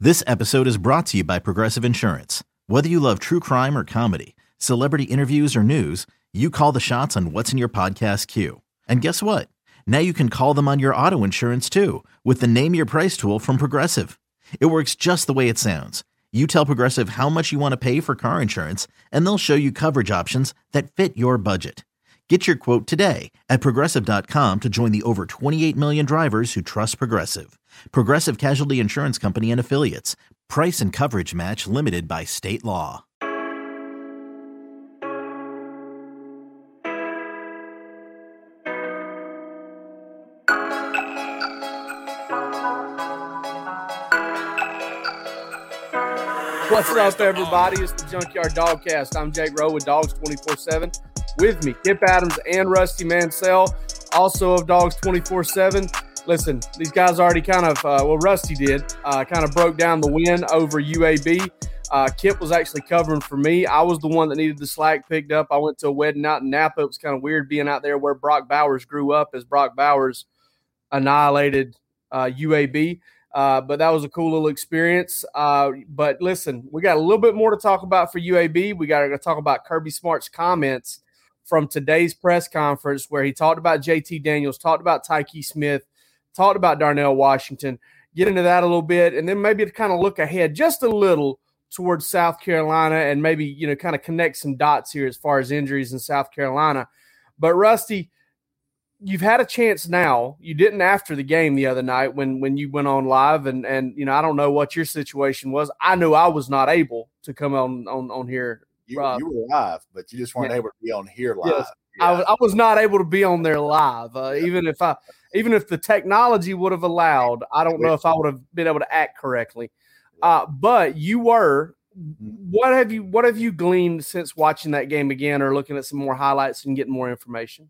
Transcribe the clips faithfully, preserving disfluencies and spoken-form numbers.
This episode is brought to you by Progressive Insurance. Whether you love true crime or comedy, celebrity interviews or news, you call the shots on what's in your podcast queue. And guess what? Now you can call them on your auto insurance too with the Name Your Price tool from Progressive. It works just the way it sounds. You tell Progressive how much you want to pay for car insurance, and they'll show you coverage options that fit your budget. Get your quote today at Progressive dot com to join the over twenty-eight million drivers who trust Progressive. Progressive Casualty Insurance Company and Affiliates. Price and coverage match limited by state law. What's up, everybody? It's the Junkyard Dogcast. I'm Jake Rowe with Dogs twenty-four seven. With me, Kip Adams and Rusty Mansell, also of Dogs twenty-four seven. Listen, these guys already kind of, uh, well, Rusty did, uh, kind of broke down the win over U A B. Uh, Kip was actually covering for me. I was the one that needed the slack picked up. I went to a wedding out in Napa. It was kind of weird being out there where Brock Bowers grew up, as Brock Bowers annihilated uh, U A B. Uh, but that was a cool little experience. Uh, but listen, we got a little bit more to talk about for U A B. We got to talk about Kirby Smart's comments from today's press conference where he talked about J T Daniels, talked about Tyke Smith, talked about Darnell Washington. Get into that a little bit, and then maybe to kind of look ahead just a little towards South Carolina and maybe, you know, kind of connect some dots here as far as injuries in South Carolina. But, Rusty, you've had a chance now. You didn't after the game the other night when when you went on live, and, and you know, I don't know what your situation was. I knew I was not able to come on on, on here. You, you were live, but you just weren't yeah. able to be on here live. Yes. Yeah. I, was, I was not able to be on there live, uh, even if I, even if the technology would have allowed. I don't know if I would have been able to act correctly. Uh, but you were. What have you What have you gleaned since watching that game again, or looking at some more highlights and getting more information?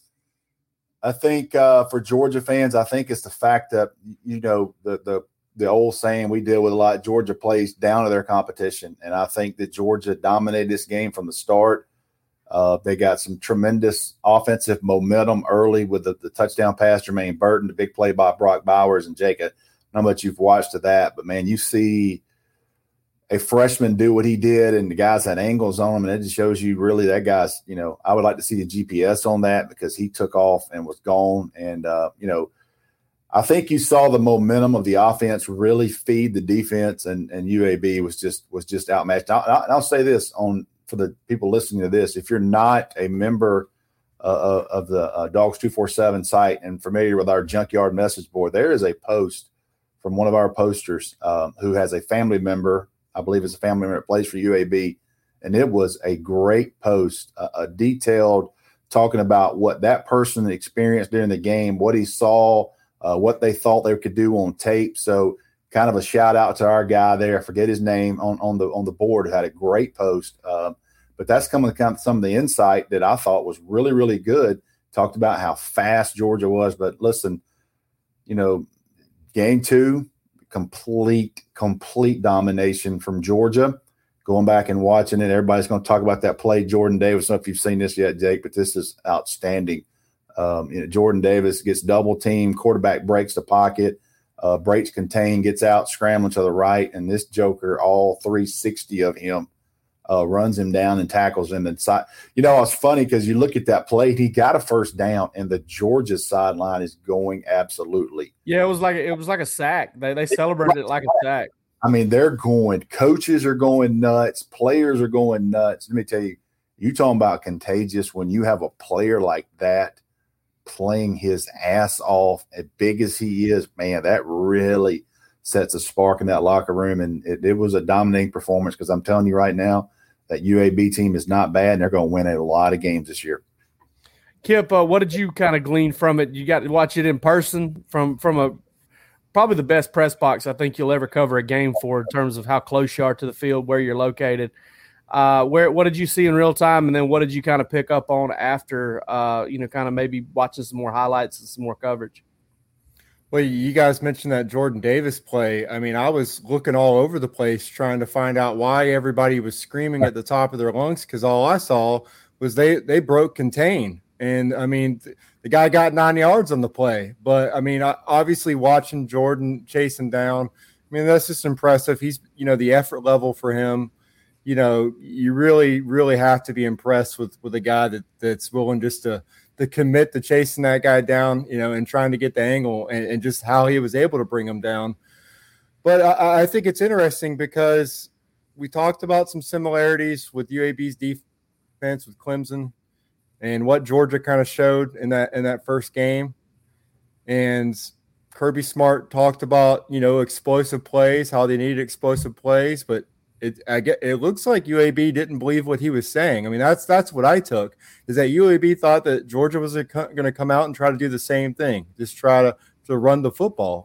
I think uh, for Georgia fans, I think it's the fact that, you know, the the the old saying we deal with a lot, Georgia plays down to their competition. And I think that Georgia dominated this game from the start. Uh, they got some tremendous offensive momentum early with the, the touchdown pass, Jermaine Burton, the big play by Brock Bowers and Jake. I don't know how much you've watched of that, but, man, you see a freshman do what he did, and the guys had angles on him, and it just shows you really that guy's, you know, I would like to see the G P S on that because he took off and was gone. And, uh, you know, I think you saw the momentum of the offense really feed the defense, and, and U A B was just was just outmatched. I'll, I'll say this on for the people listening to this: if you're not a member uh, of the uh, Dogs two forty-seven site and familiar with our Junkyard message board, there is a post from one of our posters um, who has a family member. I believe it's a family member that plays for U A B, and it was a great post, a, a detailed talking about what that person experienced during the game, what he saw, uh, what they thought they could do on tape. So kind of a shout out to our guy there. I forget his name on, on the on the board. Who had a great post. Um, but that's coming kind of some of the insight that I thought was really, really good. Talked about how fast Georgia was. But listen, you know, game two, complete, complete domination from Georgia. Going back and watching it, everybody's going to talk about that play, Jordan Davis. I don't know if you've seen this yet, Jake, but this is outstanding. Um, you know, Jordan Davis gets double teamed, quarterback breaks the pocket, uh, breaks contain, gets out, scrambling to the right, and this joker, all three sixty of him, uh, runs him down and tackles him inside. You know, it's funny because you look at that play, he got a first down, and the Georgia sideline is going absolutely. Yeah, it was like it was like a sack. They they celebrated it like a sack. I mean, they're going. Coaches are going nuts. Players are going nuts. Let me tell you, you talking about contagious when you have a player like that playing his ass off, as big as he is, man, that really sets a spark in that locker room. And it, it was a dominating performance because I'm telling you right now that U A B team is not bad, and they're going to win a lot of games this year. Kip, uh, what did you kind of glean from it? You got to watch it in person from from a probably the best press box I think you'll ever cover a game for in terms of how close you are to the field, where you're located. Uh, where what did you see in real time, and then what did you kind of pick up on after, uh, you know, kind of maybe watching some more highlights and some more coverage? Well, you guys mentioned that Jordan Davis play. I mean, I was looking all over the place trying to find out why everybody was screaming at the top of their lungs, because all I saw was they they broke contain. And, I mean, the guy got nine yards on the play. But, I mean, obviously watching Jordan chase him down, I mean, that's just impressive. He's, you know, the effort level for him, you know, you really, really have to be impressed with, with a guy that that's willing just to, to commit to chasing that guy down, you know, and trying to get the angle and, and just how he was able to bring him down. But I, I think it's interesting because we talked about some similarities with U A B's defense with Clemson and what Georgia kind of showed in that in that first game. And Kirby Smart talked about, you know, explosive plays, how they needed explosive plays, but it I get it looks like U A B didn't believe what he was saying. I mean, that's that's what I took, is that U A B thought that Georgia was going to come out and try to do the same thing, just try to, to run the football.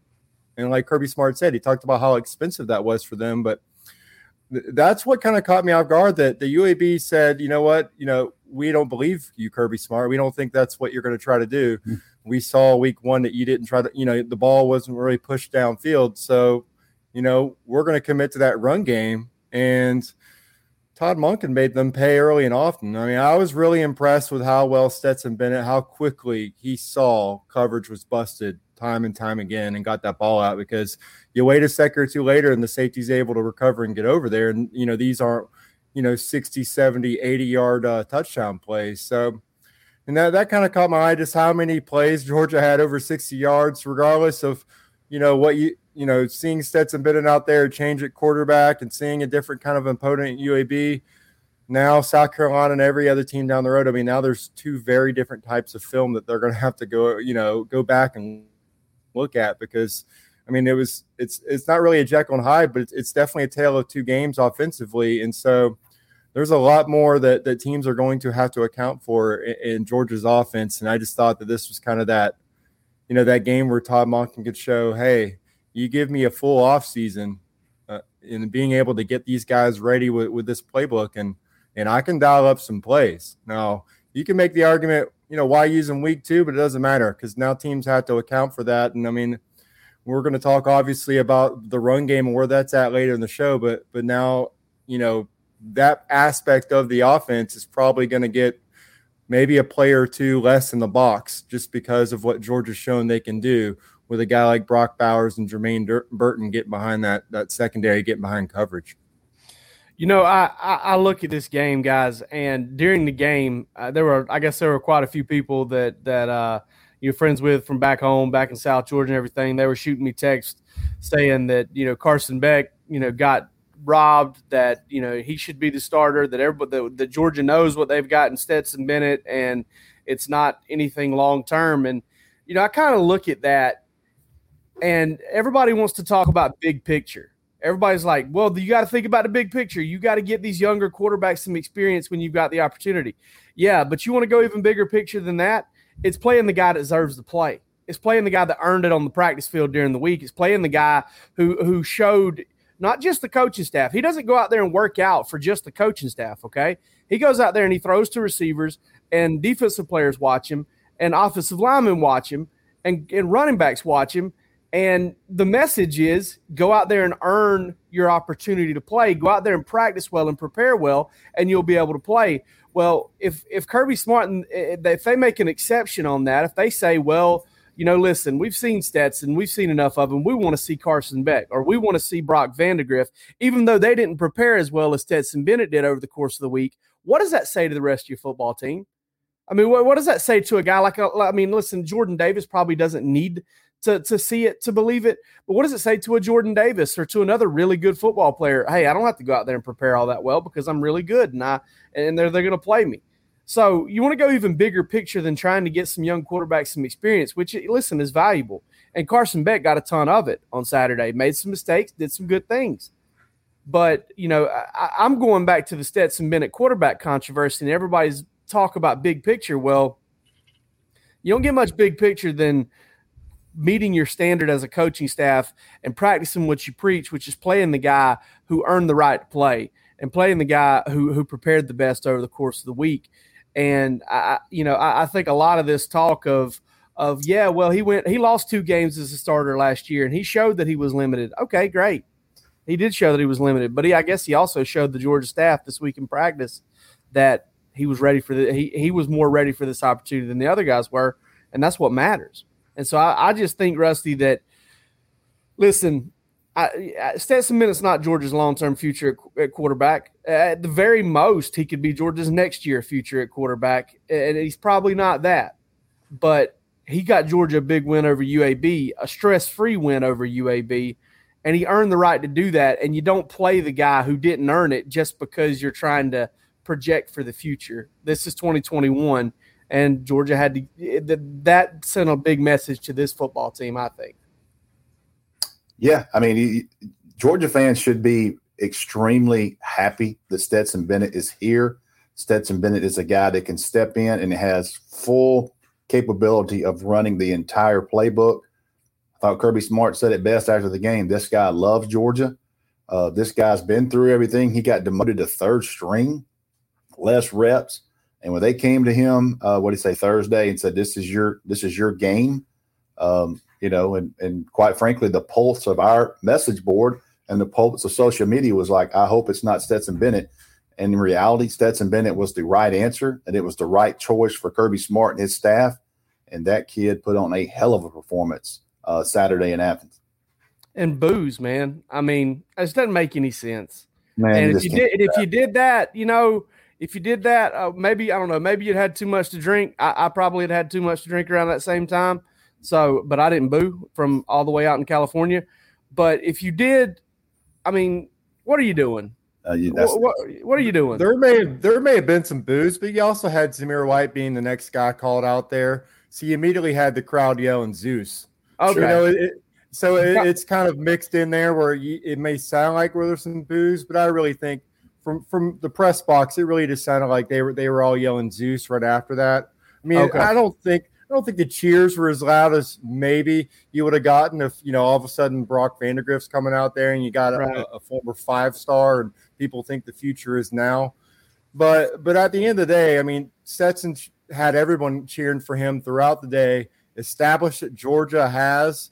And like Kirby Smart said, he talked about how expensive that was for them, but th- that's what kind of caught me off guard, that the U A B said, you know what, you know, we don't believe you, Kirby Smart. We don't think that's what you're going to try to do. Mm-hmm. We saw week one that you didn't try to, you know, the ball wasn't really pushed downfield. So, you know, we're going to commit to that run game. And Todd Monken made them pay early and often. I mean, I was really impressed with how well Stetson Bennett, how quickly he saw coverage was busted time and time again and got that ball out, because you wait a second or two later and the safety's able to recover and get over there. And, you know, these aren't, you know, sixty, seventy, eighty yard uh, touchdown plays. So, and that, that kind of caught my eye, just how many plays Georgia had over sixty yards, regardless of, you know, what you, you know, seeing Stetson Bennett out there change at quarterback and seeing a different kind of opponent at U A B. Now South Carolina and every other team down the road. I mean, now there's two very different types of film that they're going to have to go, you know, go back and look at, because, I mean, it was, it's, it's not really a Jekyll and Hyde, but it's, it's definitely a tale of two games offensively. And so there's a lot more that, that teams are going to have to account for in, in Georgia's offense. And I just thought that this was kind of that, you know, that game where Todd Monken could show, hey, you give me a full off season uh, in being able to get these guys ready with, with this playbook, and and I can dial up some plays. Now, you can make the argument, you know, why use them week two, but it doesn't matter, because now teams have to account for that. And I mean, we're going to talk obviously about the run game and where that's at later in the show, but but now, you know, that aspect of the offense is probably going to get maybe a player or two less in the box, just because of what Georgia's shown they can do with a guy like Brock Bowers and Jermaine Dur- Burton getting behind that that secondary, getting behind coverage. You know, I, I, I look at this game, guys, and during the game, uh, there were, I guess there were quite a few people that, that uh, you're friends with from back home, back in South Georgia and everything. They were shooting me texts saying that, you know, Carson Beck, you know, got robbed, that, you know, he should be the starter, that everybody, that, that Georgia knows what they've got in Stetson Bennett, and it's not anything long-term. And, you know, I kind of look at that, and everybody wants to talk about big picture. Everybody's like, well, you got to think about the big picture. You got to get these younger quarterbacks some experience when you've got the opportunity. Yeah, but you want to go even bigger picture than that? It's playing the guy that deserves to play. It's playing the guy that earned it on the practice field during the week. It's playing the guy who who showed not just the coaching staff. He doesn't go out there and work out for just the coaching staff, okay? He goes out there and he throws to receivers, and defensive players watch him, and offensive linemen watch him, and, and running backs watch him. And the message is, go out there and earn your opportunity to play. Go out there and practice well and prepare well, and you'll be able to play. Well, if if Kirby Smart, if they make an exception on that, if they say, well, you know, listen, we've seen Stetson, we've seen enough of him, we want to see Carson Beck, or we want to see Brock Vandagriff, even though they didn't prepare as well as Stetson Bennett did over the course of the week, what does that say to the rest of your football team? I mean, what, what does that say to a guy like, a, I mean, listen, Jordan Davis probably doesn't need to to see it, to believe it. But what does it say to a Jordan Davis or to another really good football player? Hey, I don't have to go out there and prepare all that well because I'm really good, and I and they're they're going to play me. So you want to go even bigger picture than trying to get some young quarterbacks some experience, which, listen, is valuable. And Carson Beck got a ton of it on Saturday, made some mistakes, did some good things. But, you know, I, I'm going back to the Stetson Bennett quarterback controversy, and everybody's talk about big picture. Well, you don't get much big picture than meeting your standard as a coaching staff and practicing what you preach, which is playing the guy who earned the right to play and playing the guy who who prepared the best over the course of the week. And I, you know, I, I think a lot of this talk of of yeah, well, he went, he lost two games as a starter last year, and he showed that he was limited. Okay, great, he did show that he was limited, but he, I guess, he also showed the Georgia staff this week in practice that he was ready for the he he was more ready for this opportunity than the other guys were, and that's what matters. And so I, I just think, Rusty, that, listen, I, Stetson Bennett's not Georgia's long-term future at, at quarterback. At the very most, he could be Georgia's next year future at quarterback, and he's probably not that. But he got Georgia a big win over U A B, a stress-free win over U A B, and he earned the right to do that. And you don't play the guy who didn't earn it just because you're trying to project for the future. This is twenty twenty-one, and Georgia had to – that sent a big message to this football team, I think. Yeah, I mean, he, Georgia fans should be extremely happy that Stetson Bennett is here. Stetson Bennett is a guy that can step in and has full capability of running the entire playbook. I thought Kirby Smart said it best after the game. This guy loves Georgia. Uh, this guy's been through everything. He got demoted to third string, less reps. And when they came to him, uh, what did he say, Thursday, and said, this is your this is your game, um, you know, and, and quite frankly, the pulse of our message board and the pulse of social media was like, I hope it's not Stetson Bennett. And in reality, Stetson Bennett was the right answer, and it was the right choice for Kirby Smart and his staff. And that kid put on a hell of a performance uh, Saturday in Athens. And booze, man. I mean, it doesn't make any sense. Man, and you if you did, if you did that, you know, if you did that, uh, maybe I don't know, maybe you'd had too much to drink. I, I probably had had too much to drink around that same time. So, but I didn't boo from all the way out in California. But if you did, I mean, what are you doing? Uh, you, what, what, what are you doing? There may have, there may have been some booze, but you also had Zamir White being the next guy called out there. So you immediately had the crowd yelling Zeus. Okay. You know, it, it, so it, it's kind of mixed in there where you, it may sound like where there's some booze, but I really think from from the press box, it really just sounded like they were they were all yelling Zeus right after that. I mean, okay. I don't think I don't think the cheers were as loud as maybe you would have gotten if, you know, all of a sudden Brock Vandagriff's coming out there and you got a, right. a, a former five star and people think the future is now. But but at the end of the day, I mean, Stetson had everyone cheering for him throughout the day, established that Georgia has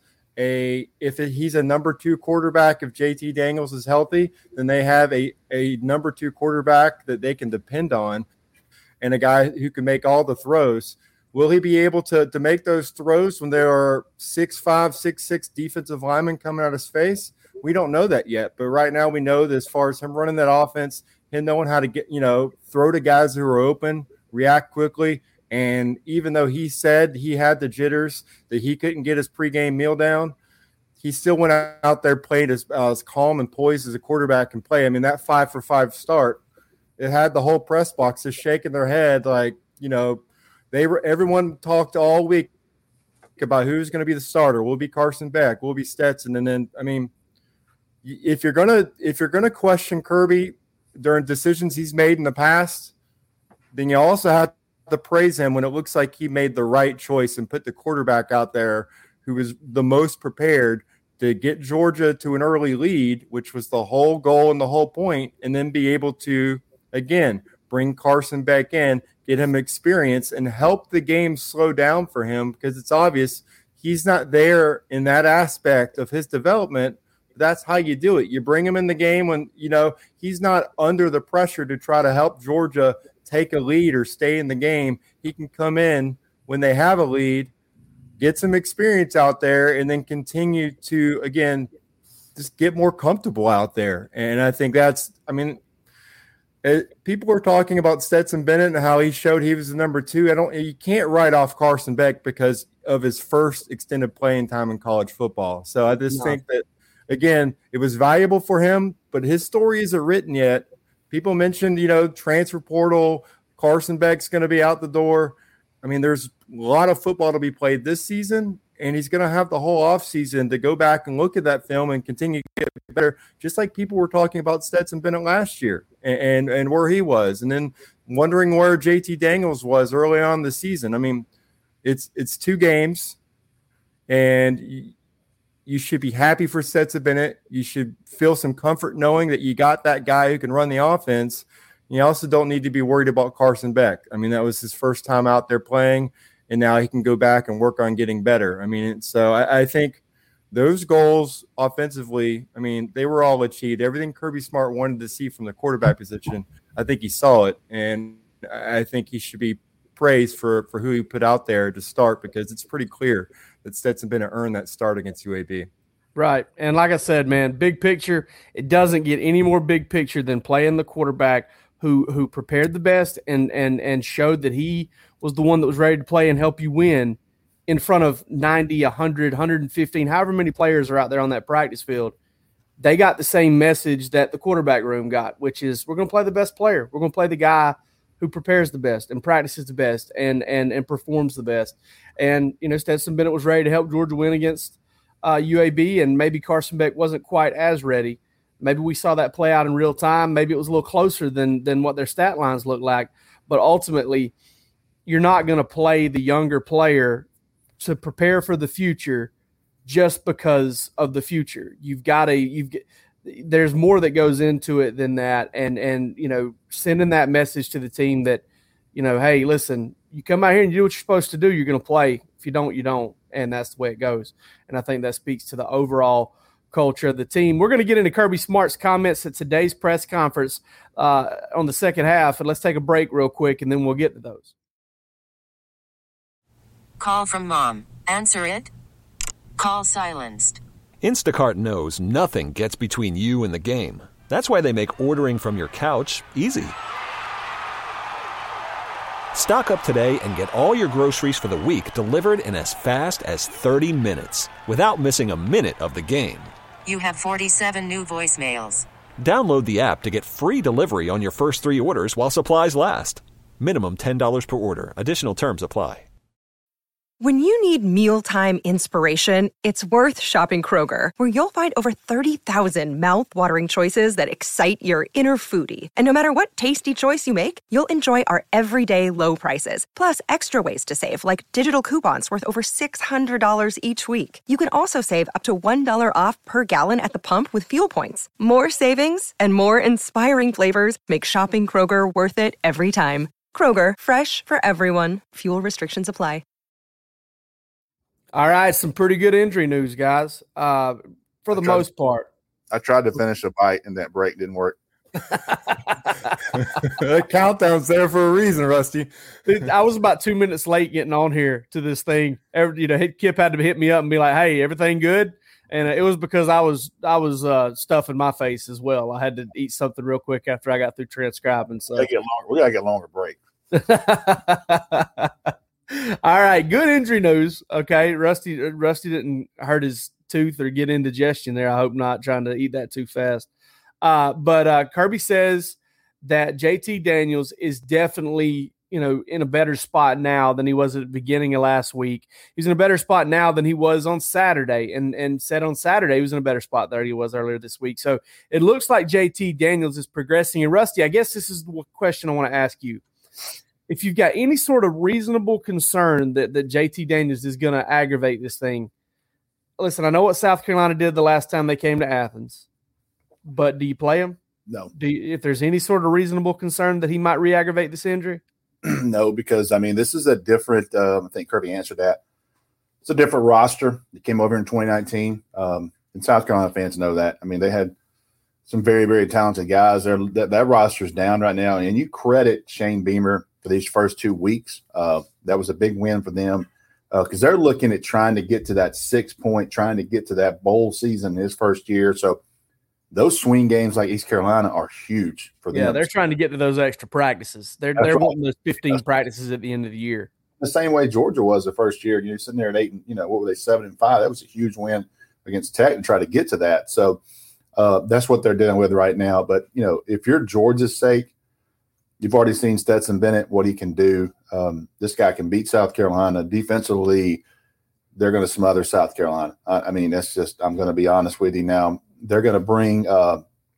a – if it, he's a number two quarterback, if J T Daniels is healthy, then they have a, a number two quarterback that they can depend on and a guy who can make all the throws. Will he be able to, to make those throws when there are six five, six six defensive linemen coming out of his face? We don't know that yet. But right now we know that as far as him running that offense, him knowing how to get, you know, throw to guys who are open, react quickly. And even though he said he had the jitters, that he couldn't get his pregame meal down, he still went out there, played as, uh, as calm and poised as a quarterback can play. I mean, that five for five start, it had the whole press box just shaking their head like, you know, they were. Everyone talked all week about who's going to be the starter. Will it be Carson Beck? Will it be Stetson? And then, I mean, if you're gonna if you're gonna question Kirby during decisions he's made in the past, then you also have to praise him when it looks like he made the right choice and put the quarterback out there who was the most prepared to get Georgia to an early lead, which was the whole goal and the whole point, and then be able to, again, bring Carson back in, get him experience, and help the game slow down for him because it's obvious he's not there in that aspect of his development. That's how you do it. You bring him in the game when, you know, he's not under the pressure to try to help Georgia take a lead or stay in the game. He can come in when they have a lead, get some experience out there, and then continue to, again, just get more comfortable out there. And I think that's, I mean, it, people were talking about Stetson Bennett and how he showed he was the number two. I don't, you can't write off Carson Beck because of his first extended playing time in college football. So I just no. think that, again, it was valuable for him, but his story isn't written yet. People mentioned, you know, transfer portal, Carson Beck's going to be out the door. I mean, there's a lot of football to be played this season, and he's going to have the whole offseason to go back and look at that film and continue to get better, just like people were talking about Stetson Bennett last year and, and, and where he was, and then wondering where J T Daniels was early on in the season. I mean, it's it's two games, and you, you should be happy for Stetson Bennett. You should feel some comfort knowing that you got that guy who can run the offense. You also don't need to be worried about Carson Beck. I mean, that was his first time out there playing, and now he can go back and work on getting better. I mean, so I, I think those goals offensively, I mean, they were all achieved. Everything Kirby Smart wanted to see from the quarterback position, I think he saw it, and I think he should be praised for, for who he put out there to start because it's pretty clear that Stetson Bennett earned that start against U A B. Right. And like I said, man, big picture, it doesn't get any more big picture than playing the quarterback who who prepared the best and and and showed that he was the one that was ready to play and help you win in front of ninety, one hundred, one hundred fifteen, however many players are out there on that practice field. They got the same message that the quarterback room got, which is we're going to play the best player. We're going to play the guy who prepares the best and practices the best and and and performs the best. And, you know, Stetson Bennett was ready to help Georgia win against uh, U A B, and maybe Carson Beck wasn't quite as ready. Maybe we saw that play out in real time. Maybe it was a little closer than than what their stat lines look like. But ultimately, you're not going to play the younger player to prepare for the future just because of the future. You've got to you've there's more that goes into it than that. And and you know, sending that message to the team that, you know, hey, listen, you come out here and you do what you're supposed to do, you're going to play. If you don't, you don't. And that's the way it goes. And I think that speaks to the overall culture of the team. We're going to get into Kirby Smart's comments at today's press conference uh, on the second half. And let's take a break real quick, and then we'll get to those. Call from mom. Answer it. Call silenced. Instacart knows nothing gets between you and the game. That's why they make ordering from your couch easy. Stock up today and get all your groceries for the week delivered in as fast as thirty minutes without missing a minute of the game. You have forty-seven new voicemails. Download the app to get free delivery on your first three orders while supplies last. Minimum ten dollars per order. Additional terms apply. When you need mealtime inspiration, it's worth shopping Kroger, where you'll find over thirty thousand mouth-watering choices that excite your inner foodie. And no matter what tasty choice you make, you'll enjoy our everyday low prices, plus extra ways to save, like digital coupons worth over six hundred dollars each week. You can also save up to one dollar off per gallon at the pump with fuel points. More savings and more inspiring flavors make shopping Kroger worth it every time. Kroger, fresh for everyone. Fuel restrictions apply. All right, some pretty good injury news, guys, uh, for the most part. I tried to finish a bite, and that break didn't work. The countdown's there for a reason, Rusty. I was about two minutes late getting on here to this thing. Every, you know, Kip had to hit me up and be like, "Hey, everything good?" And it was because I was I was uh, stuffing my face as well. I had to eat something real quick after I got through transcribing. So we gotta get longer, we gotta get longer break. All right, good injury news. Okay, Rusty Rusty didn't hurt his tooth or get indigestion there. I hope not, trying to eat that too fast. Uh, but uh, Kirby says that J T Daniels is definitely, you know, in a better spot now than he was at the beginning of last week. He's in a better spot now than he was on Saturday, and and said on Saturday he was in a better spot than he was earlier this week. So it looks like J T Daniels is progressing. And Rusty, I guess this is the question I want to ask you. If you've got any sort of reasonable concern that, that J T Daniels is going to aggravate this thing, listen, I know what South Carolina did the last time they came to Athens, but do you play him? No. Do you, if there's any sort of reasonable concern that he might re-aggravate this injury? No, because, I mean, this is a different um, – I think Kirby answered that. It's a different roster. It came over in twenty nineteen, um, and South Carolina fans know that. I mean, they had some very, very talented guys there. That, that roster's down right now, and you credit Shane Beamer for these first two weeks. Uh, that was a big win for them because uh, they're looking at trying to get to that six point, trying to get to that bowl season his first year. So those swing games like East Carolina are huge for them. Yeah, they're trying to get to those extra practices. They're That's they're right. wanting those fifteen That's practices at the end of the year. The same way Georgia was the first year. You're sitting there at eight, and you know what were they, seven and five? That was a huge win against Tech and try to get to that. So uh, that's what they're dealing with right now. But you know, if you're Georgia's sake, you've already seen Stetson Bennett, what he can do. Um, this guy can beat South Carolina. Defensively, they're going to smother South Carolina. I, I mean, that's just – I'm going to be honest with you now. They're going to bring uh,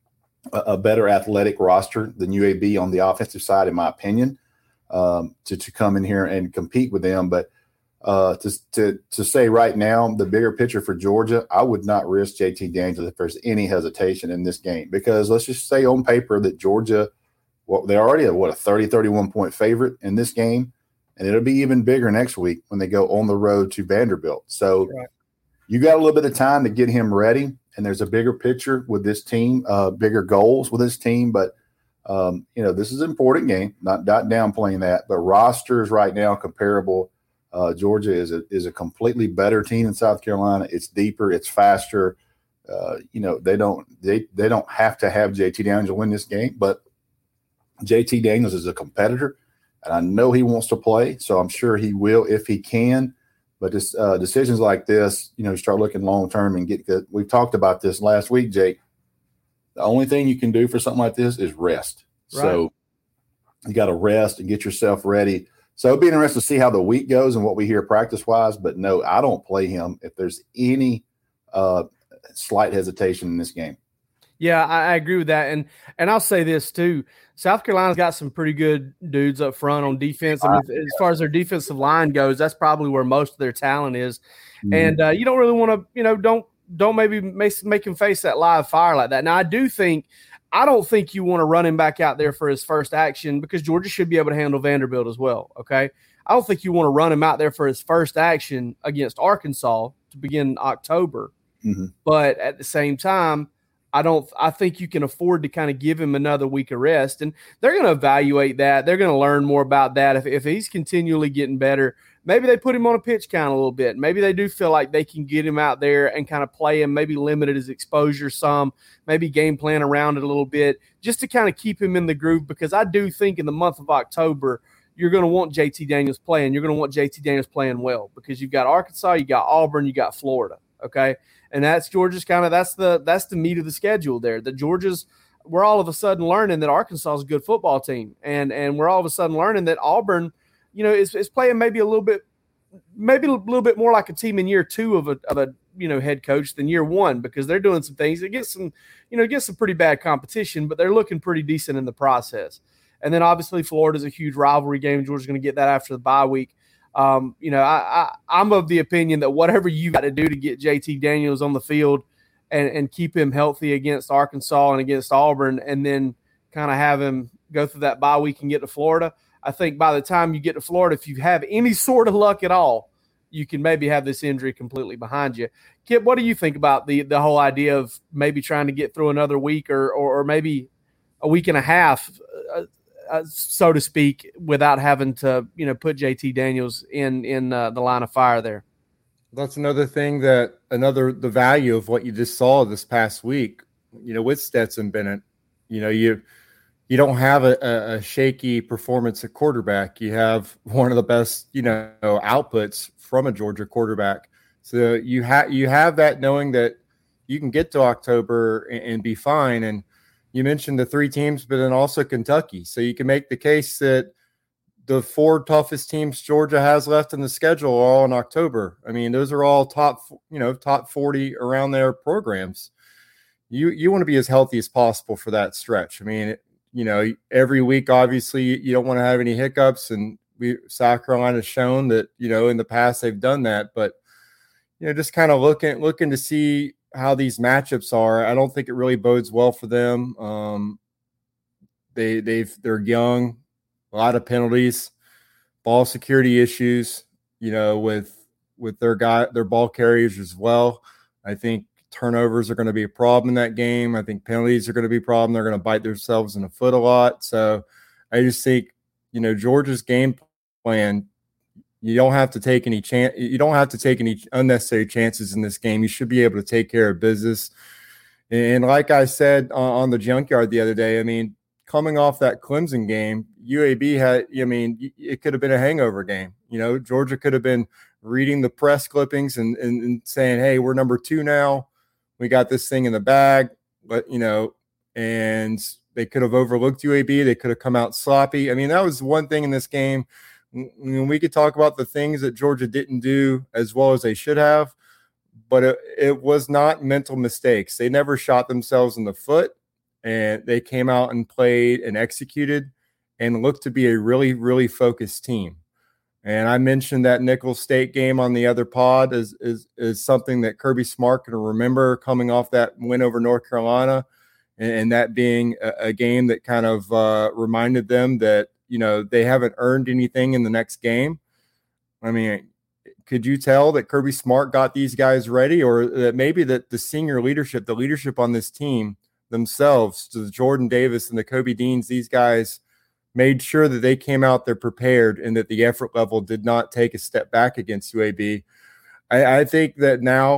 a, a better athletic roster than U A B on the offensive side, in my opinion, um, to, to come in here and compete with them. But uh, to, to, to say right now, the bigger picture for Georgia, I would not risk J T Daniels if there's any hesitation in this game, because let's just say on paper that Georgia – well, they're already a, what, a thirty, thirty-one point favorite in this game, and it'll be even bigger next week when they go on the road to Vanderbilt. So right. You got a little bit of time to get him ready, and there's a bigger picture with this team, uh, bigger goals with this team. But, um, you know, this is an important game, not, not downplaying that, but rosters right now comparable. Uh, Georgia is a, is a completely better team than South Carolina. It's deeper, it's faster. uh, you know, they don't they they don't have to have J T Daniels win this game, but J T Daniels is a competitor, and I know he wants to play, so I'm sure he will if he can. But this, uh, decisions like this, you know, you start looking long term and get good. We've talked about this last week, Jake. The only thing you can do for something like this is rest. Right. So you got to rest and get yourself ready. So it'll be interesting to see how the week goes and what we hear practice wise. But no, I don't play him if there's any uh, slight hesitation in this game. Yeah, I, I agree with that. And and I'll say this too. South Carolina's got some pretty good dudes up front on defense. I mean, as far as their defensive line goes, that's probably where most of their talent is. Mm-hmm. And uh, you don't really want to, you know, don't don't maybe make, make him face that live fire like that. Now, I do think – I don't think you want to run him back out there for his first action because Georgia should be able to handle Vanderbilt as well, okay? I don't think you want to run him out there for his first action against Arkansas to begin October. Mm-hmm. But at the same time, I don't. I think you can afford to kind of give him another week of rest, and they're going to evaluate that. They're going to learn more about that. If if he's continually getting better, maybe they put him on a pitch count a little bit. Maybe they do feel like they can get him out there and kind of play him, maybe limit his exposure some, maybe game plan around it a little bit, just to kind of keep him in the groove. Because I do think in the month of October, you're going to want J T Daniels playing. You're going to want J T Daniels playing well because you've got Arkansas, you got Auburn, you got Florida. Okay. And that's Georgia's kind of that's the that's the meat of the schedule there. The Georgia's we're all of a sudden learning that Arkansas is a good football team, and and we're all of a sudden learning that Auburn, you know, is, is playing maybe a little bit, maybe a little bit more like a team in year two of a of a you know head coach than year one because they're doing some things. It gets some you know it gets some pretty bad competition, but they're looking pretty decent in the process. And then obviously Florida's a huge rivalry game. Georgia's going to get that after the bye week. Um, you know, I, I, I'm of the opinion that whatever you got to do to get J T Daniels on the field and, and keep him healthy against Arkansas and against Auburn, and then kind of have him go through that bye week and get to Florida. I think by the time you get to Florida, if you have any sort of luck at all, you can maybe have this injury completely behind you. Kip, what do you think about the the whole idea of maybe trying to get through another week or or, or maybe a week and a half uh, Uh, so to speak, without having to, you know, put J T Daniels in in uh, the line of fire there? That's another thing that another the value of what you just saw this past week. You know, with Stetson Bennett, you know, you you don't have a, a, a shaky performance at quarterback. You have one of the best, you know, outputs from a Georgia quarterback. So you have you have that knowing that you can get to October and, and be fine. And you mentioned the three teams, but then also Kentucky. So you can make the case that the four toughest teams Georgia has left in the schedule are all in October. I mean, those are all top, you know, top forty around their programs. You you want to be as healthy as possible for that stretch. I mean, you know, every week, obviously, you don't want to have any hiccups. And we South Carolina has shown that, you know, in the past they've done that. But, you know, just kind of looking looking to see how these matchups are. I don't think it really bodes well for them. Um, they they've they're young, a lot of penalties, ball security issues, you know, with with their guy their ball carriers as well. I think turnovers are going to be a problem in that game. I think penalties are going to be a problem. They're going to bite themselves in the foot a lot. So I just think, you know, Georgia's game plan, you don't have to take any chance. You don't have to take any unnecessary chances in this game. You should be able to take care of business. And like I said on, on the Junkyard the other day, I mean, coming off that Clemson game, U A B had, I mean, it could have been a hangover game. You know, Georgia could have been reading the press clippings and, and, and saying, hey, we're number two now. We got this thing in the bag. But, you know, and they could have overlooked U A B. They could have come out sloppy. I mean, that was one thing in this game. We could talk about the things that Georgia didn't do as well as they should have, but it, it was not mental mistakes. They never shot themselves in the foot, and they came out and played and executed and looked to be a really, really focused team. And I mentioned that Nicholls State game on the other pod is, is, is something that Kirby Smart can remember coming off that win over North Carolina, and, and that being a, a game that kind of uh, reminded them that, you know, they haven't earned anything in the next game. I mean, could you tell that Kirby Smart got these guys ready, or that maybe that the senior leadership, the leadership on this team themselves, to the Jordan Davis and the Kobe Deans, these guys made sure that they came out there prepared and that the effort level did not take a step back against U A B. I, I think that now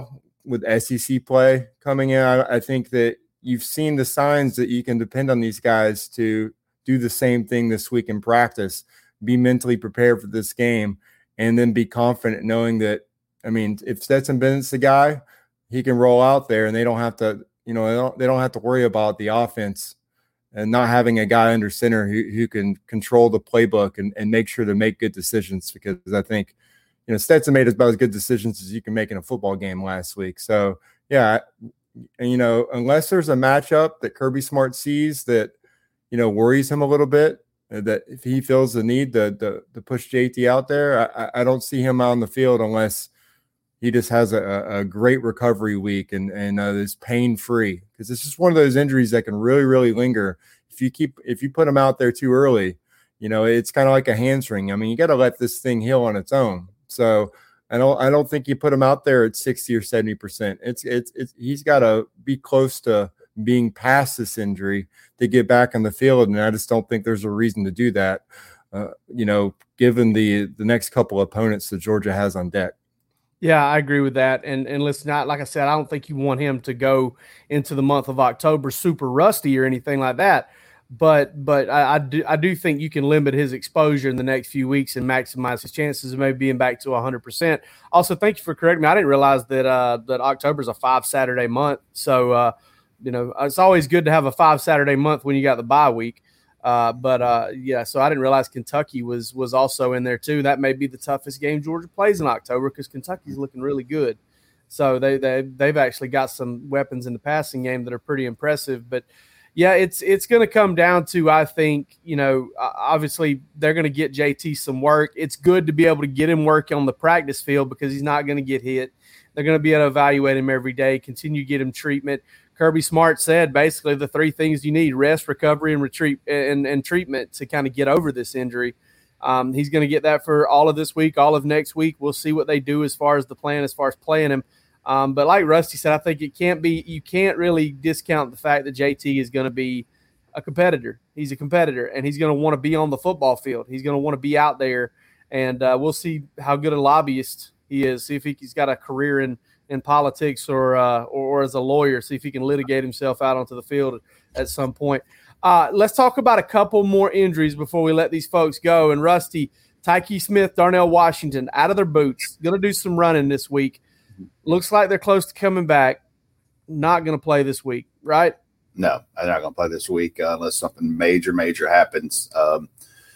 with S E C play coming in, I, I think that you've seen the signs that you can depend on these guys to do the same thing this week in practice, be mentally prepared for this game, and then be confident knowing that, I mean, if Stetson Bennett's the guy, he can roll out there and they don't have to, you know, they don't, they don't have to worry about the offense and not having a guy under center who, who can control the playbook and, and make sure to make good decisions, because I think, you know, Stetson made about as good decisions as you can make in a football game last week. So, yeah, and, you know, unless there's a matchup that Kirby Smart sees that, you know, worries him a little bit, that if he feels the need to, to, to push J T out there, I, I don't see him out on the field unless he just has a, a great recovery week and, and uh, is pain-free, because it's just one of those injuries that can really, really linger. If you keep, if you put him out there too early, you know, it's kind of like a hamstring. I mean, you got to let this thing heal on its own. So I don't, I don't think you put him out there at sixty or seventy percent. It's, it's, it's, he's got to be close to being past this injury to get back on the field. And I just don't think there's a reason to do that, uh, you know, given the, the next couple of opponents that Georgia has on deck. Yeah, I agree with that. And and listen, not like I said, I don't think you want him to go into the month of October super rusty or anything like that. But but I, I do I do think you can limit his exposure in the next few weeks and maximize his chances of maybe being back to one hundred percent. Also, thank you for correcting me. I didn't realize that uh, that October is a five Saturday month. So uh, you know, it's always good to have a five Saturday month when you got the bye week. Uh, but uh, yeah, so I didn't realize Kentucky was was also in there too. That may be the toughest game Georgia plays in October, because Kentucky's looking really good. So they they they've actually got some weapons in the passing game that are pretty impressive. But yeah, it's it's going to come down to, I think, you know, obviously they're going to get J T some work. It's good to be able to get him work on the practice field because he's not going to get hit. They're going to be able to evaluate him every day, continue to get him treatment. Kirby Smart said basically the three things you need: rest, recovery, and retreat and, and treatment to kind of get over this injury. Um, he's going to get that for all of this week, all of next week. We'll see what they do as far as the plan, as far as playing him. Um, but like Rusty said, I think it can't be, you can't really discount the fact that J T is going to be a competitor. He's a competitor, and he's going to want to be on the football field. He's going to want to be out there, and uh, we'll see how good a lobbyist he is. See if he, he's got a career in in politics or, uh, or or as a lawyer, see if he can litigate himself out onto the field at some point. Uh, let's talk about a couple more injuries before we let these folks go. And Rusty, Tyke Smith, Darnell Washington, out of their boots, going to do some running this week. Looks like they're close to coming back. Not going to play this week, right? No, they're not going to play this week uh, unless something major, major happens. Um,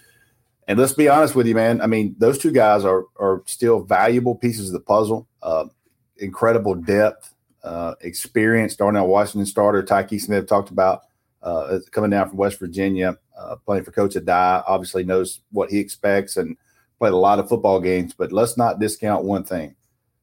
and let's be honest with you, man. I mean, those two guys are are still valuable pieces of the puzzle. Uh, incredible depth, uh, experience. Darnell Washington starter, Tyke Smith talked about uh, coming down from West Virginia, uh, playing for Coach Adai, obviously knows what he expects and played a lot of football games. But let's not discount one thing.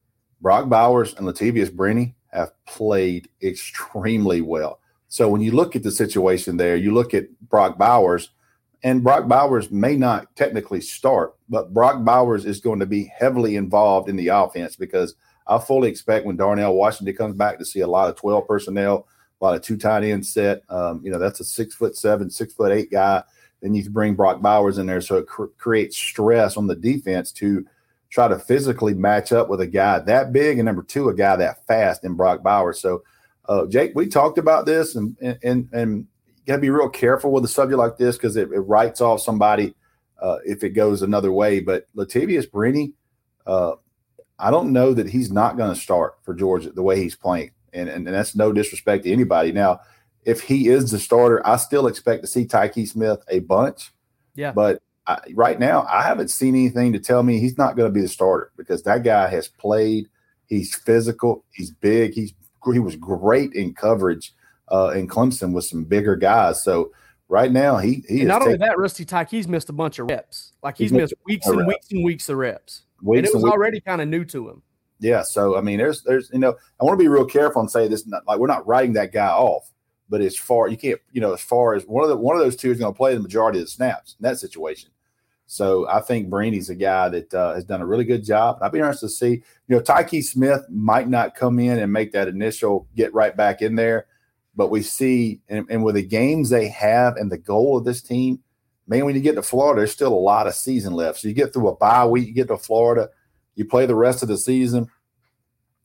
Brock Bowers and Latavius Brini have played extremely well. So when you look at the situation there, you look at Brock Bowers, and Brock Bowers may not technically start, but Brock Bowers is going to be heavily involved in the offense, because I fully expect when Darnell Washington comes back to see a lot of twelve personnel, a lot of two tight end set. Um, you know, that's a six foot seven, six foot eight guy. Then you can bring Brock Bowers in there. So it cr- creates stress on the defense to try to physically match up with a guy that big, and number two, a guy that fast in Brock Bowers. So, uh, Jake, we talked about this, and and and you got to be real careful with a subject like this, because it, it writes off somebody uh, if it goes another way. But Latavius Brini, uh, I don't know that he's not going to start for Georgia the way he's playing, and, and and that's no disrespect to anybody. Now, if he is the starter, I still expect to see Tyke Smith a bunch. Yeah, but I, right now, I haven't seen anything to tell me he's not going to be the starter, because that guy has played. He's physical. He's big. He's he was great in coverage uh, in Clemson with some bigger guys. So right now, he he and not taking, only that, Rusty Tyke's missed a bunch of reps. Like he's, he's missed weeks and reps. weeks and weeks of reps. Weeks and it was and already kind of new to him. Yeah. So I mean, there's there's you know, I want to be real careful and say this, not, like we're not writing that guy off. But as far you can't, you know, as far as one of the one of those two is going to play the majority of the snaps in that situation. So I think Brini's a guy that uh, has done a really good job. I'd be interested to see, you know, Tyke Smith might not come in and make that initial get right back in there, but we see, and, and with the games they have and the goal of this team, man, when you get to Florida, there's still a lot of season left. So you get through a bye week, you get to Florida, you play the rest of the season.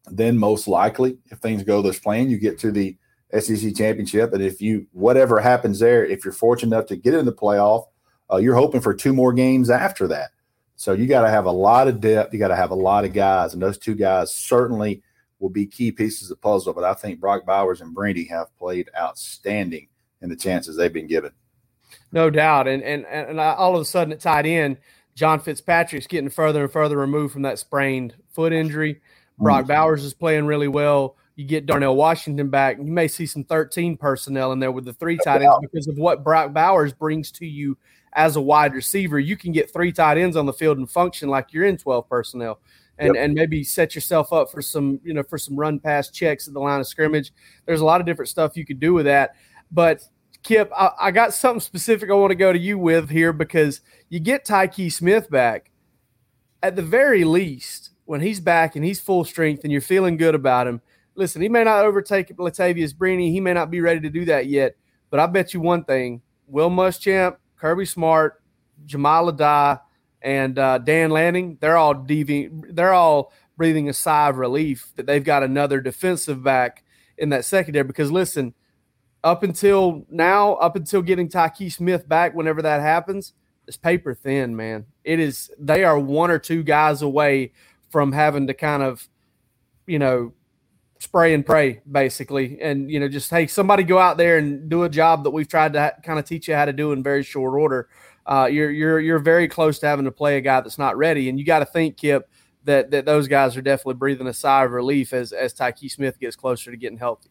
then most likely, if things go this plan, you get to the S E C championship. And if you, whatever happens there, if you're fortunate enough to get in the playoff, uh, you're hoping for two more games after that. So you got to have a lot of depth. You got to have a lot of guys. And those two guys certainly will be key pieces of the puzzle. But I think Brock Bowers and Brady have played outstanding in the chances they've been given. No doubt. And, and, and all of a sudden at tight end, John Fitzpatrick's getting further and further removed from that sprained foot injury. Brock mm-hmm. Bowers is playing really well. You get Darnell Washington back, you may see some thirteen personnel in there with the three tight ends because of what Brock Bowers brings to you as a wide receiver. You can get three tight ends on the field and function like you're in twelve personnel, and yep. and maybe set yourself up for some, you know, for some run pass checks at the line of scrimmage. There's a lot of different stuff you could do with that. But Kip, I, I got something specific I want to go to you with here, because you get Tyke Smith back. At the very least, when he's back and he's full strength and you're feeling good about him, listen, he may not overtake Latavius Brini. He may not be ready to do that yet. But I bet you one thing, Will Muschamp, Kirby Smart, Jamal Adai, and uh, Dan Lanning, they're all devi- they're all breathing a sigh of relief that they've got another defensive back in that secondary. Because, listen, up until now, up until getting Tyke Smith back, whenever that happens, it's paper thin, man. It is. They are one or two guys away from having to kind of, you know, spray and pray, basically. And, you know, just, hey, somebody go out there and do a job that we've tried to ha- kind of teach you how to do in very short order. Uh, you're you're you're very close to having to play a guy that's not ready. And you got to think, Kip, that that those guys are definitely breathing a sigh of relief as as Tyke Smith gets closer to getting healthy.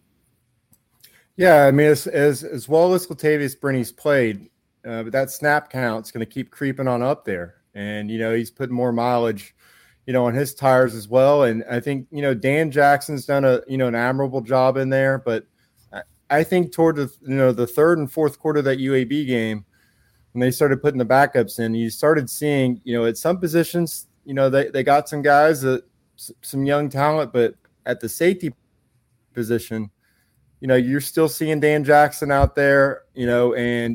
Yeah, I mean, as as, as well as Latavius Brinnie's played, uh, but that snap count's going to keep creeping on up there. And, you know, he's putting more mileage, you know, on his tires as well. And I think, you know, Dan Jackson's done a, you know, an admirable job in there. But I, I think toward the, you know, the third and fourth quarter of that U A B game, when they started putting the backups in, you started seeing, you know, at some positions, you know, they, they got some guys, that some young talent, but at the safety position, you know, you're still seeing Dan Jackson out there, you know, and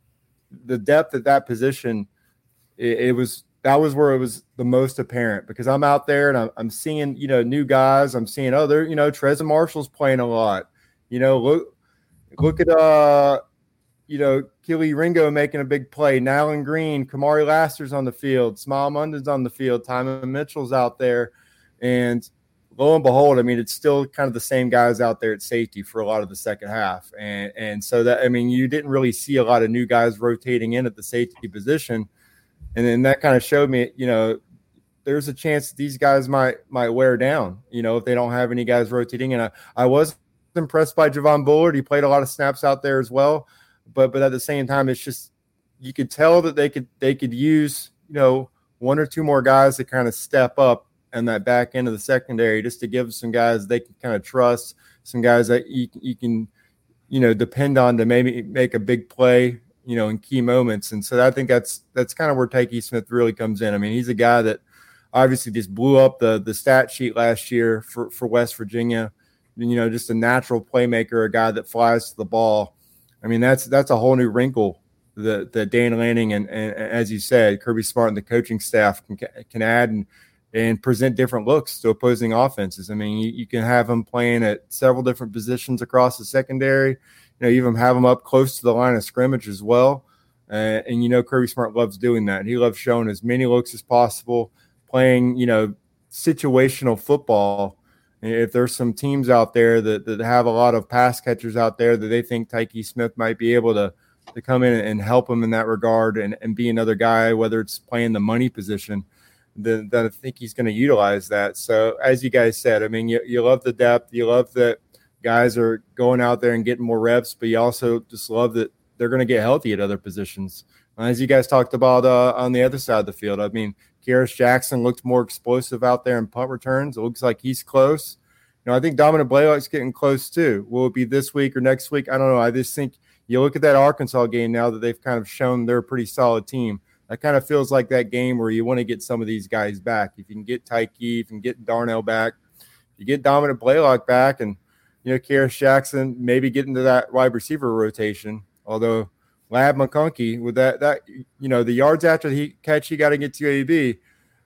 the depth at that position, it, it was, that was where it was the most apparent, because I'm out there and I'm, I'm seeing, you know, new guys. I'm seeing other, you know, Trezor Marshall's playing a lot. You know, look, look at, uh, you know, Keely Ringo making a big play. Nyland Green, Kamari Laster's on the field. Smile Munden's on the field. Timon Mitchell's out there. And lo and behold, I mean, it's still kind of the same guys out there at safety for a lot of the second half. And, and so that, I mean, you didn't really see a lot of new guys rotating in at the safety position. And then that kind of showed me, you know, there's a chance that these guys might might wear down, you know, if they don't have any guys rotating. And I, I was impressed by Javon Bullard. He played a lot of snaps out there as well. But but at the same time, it's just, you could tell that they could they could use, you know, one or two more guys to kind of step up in that back end of the secondary, just to give some guys they can kind of trust, some guys that you, you can, you know, depend on to maybe make a big play, you know, in key moments. And so I think that's that's kind of where Tyke Smith really comes in. I mean, he's a guy that obviously just blew up the the stat sheet last year for, for West Virginia. You know, just a natural playmaker, a guy that flies to the ball. I mean, that's that's a whole new wrinkle that, that Dan Lanning and, and, as you said, Kirby Smart and the coaching staff can can add and and present different looks to opposing offenses. I mean, you, you can have them playing at several different positions across the secondary. You know, you even have them up close to the line of scrimmage as well. Uh, and, you know, Kirby Smart loves doing that. He loves showing as many looks as possible, playing, you know, situational football. If there's some teams out there that, that have a lot of pass catchers out there that they think Tyke Smith might be able to, to come in and help them in that regard and, and be another guy, whether it's playing the money position, then, then I think he's going to utilize that. So as you guys said, I mean, you, you love the depth. You love that guys are going out there and getting more reps, but you also just love that they're going to get healthy at other positions. As you guys talked about uh, on the other side of the field, I mean, Kearis Jackson looked more explosive out there in punt returns. It looks like he's close. You know, I think Dominic Blaylock's getting close too. Will it be this week or next week? I don't know. I just think you look at that Arkansas game now that they've kind of shown they're a pretty solid team. That kind of feels like that game where you want to get some of these guys back. If you can get Tyke, if you can get Darnell back, you get Dominic Blaylock back, and, you know, Kearis Jackson maybe get into that wide receiver rotation. Although Lab McConkey with that, that, you know, the yards after the catch, he got to get to A B.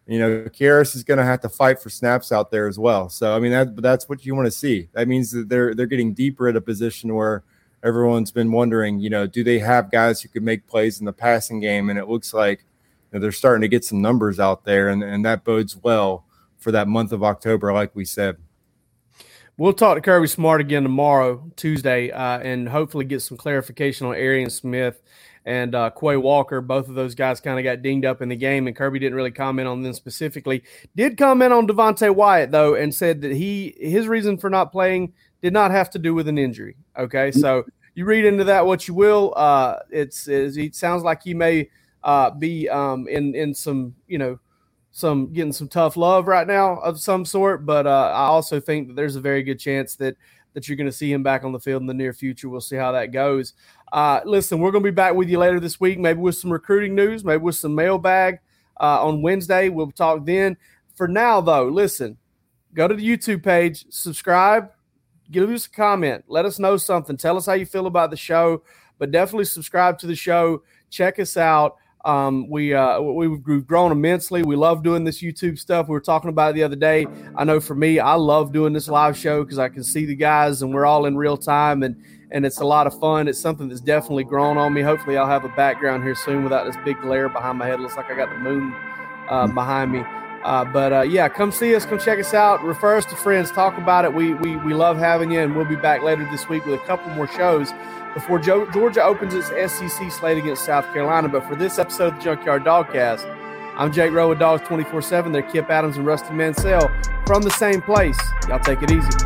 You know, Kearis is going to have to fight for snaps out there as well. So, I mean, that that's what you want to see. That means that they're they're getting deeper at a position where everyone's been wondering, you know, do they have guys who can make plays in the passing game? And it looks like you know, they're starting to get some numbers out there, and, and that bodes well for that month of October, like we said. We'll talk to Kirby Smart again tomorrow, Tuesday, uh, and hopefully get some clarification on Arian Smith and uh, Quay Walker. Both of those guys kind of got dinged up in the game, and Kirby didn't really comment on them specifically. Did comment on Devontae Wyatt, though, and said that he his reason for not playing did not have to do with an injury. Okay, so you read into that what you will. Uh, it's, it's it sounds like he may uh, be um, in in some you know some getting some tough love right now of some sort, but uh, I also think that there's a very good chance that that you're going to see him back on the field in the near future. We'll see how that goes. Uh, listen, we're going to be back with you later this week, maybe with some recruiting news, maybe with some mailbag uh, on Wednesday. We'll talk then. For now, though, listen, go to the YouTube page, subscribe, give us a comment, let us know something, tell us how you feel about the show, but definitely subscribe to the show. Check us out. Um, we, uh, we've grown immensely. We love doing this YouTube stuff. We were talking about it the other day. I know for me, I love doing this live show because I can see the guys and we're all in real time, and, and it's a lot of fun. It's something that's definitely grown on me. Hopefully I'll have a background here soon without this big glare behind my head. It looks like I got the moon uh, behind me. Uh, but uh, yeah, come see us, come check us out, refer us to friends, talk about it. We, we, we love having you, and we'll be back later this week with a couple more shows before Georgia opens its S E C slate against South Carolina. But for this episode of the Junkyard Dogcast, I'm Jake Rowe with Dogs twenty-four seven. They're Kip Adams and Rusty Mansell from the same place. Y'all take it easy.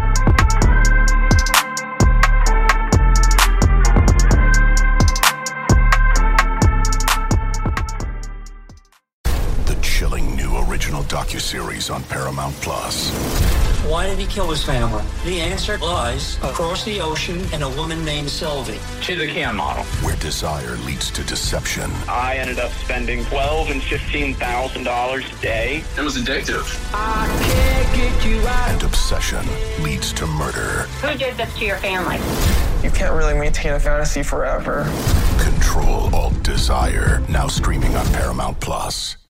The chilling new original docuseries on Paramount Plus. Why did he kill his family? The answer lies across the ocean in a woman named Sylvie. She's a Cam model. Where desire leads to deception. I ended up spending twelve and fifteen thousand dollars a day. It was addictive. I can't get you out. And obsession leads to murder. Who did this to your family? You can't really maintain a fantasy forever. Control Alt Desire. Now streaming on Paramount Plus.